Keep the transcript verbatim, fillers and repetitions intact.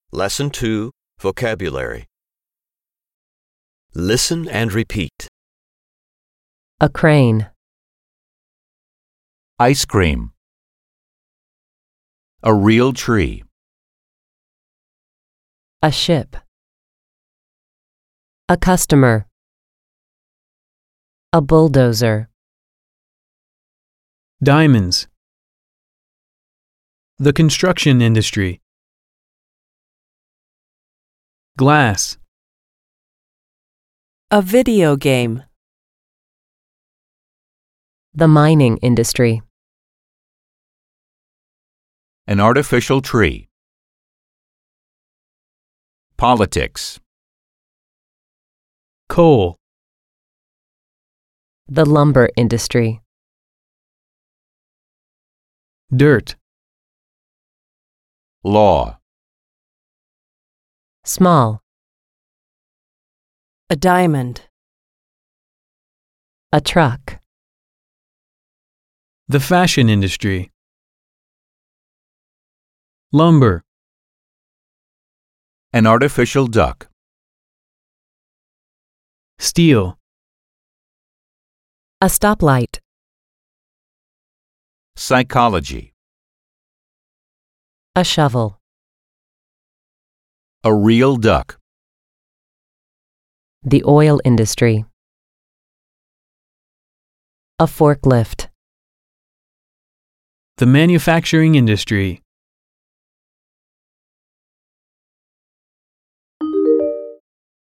Lesson two, Vocabulary. Listen and repeat. A crane. Ice cream. A real tree. A ship. A customer. A bulldozer. Diamonds. The construction industry. Glass. A video game. The mining industry. An artificial tree. Politics. Coal. The lumber industry. Dirt. Law. Small. A diamond. A truck. The fashion industry. Lumber. An artificial duck. Steel. A stoplight. Psychology. A shovel. A real duck. The oil industry. A forklift. The manufacturing industry.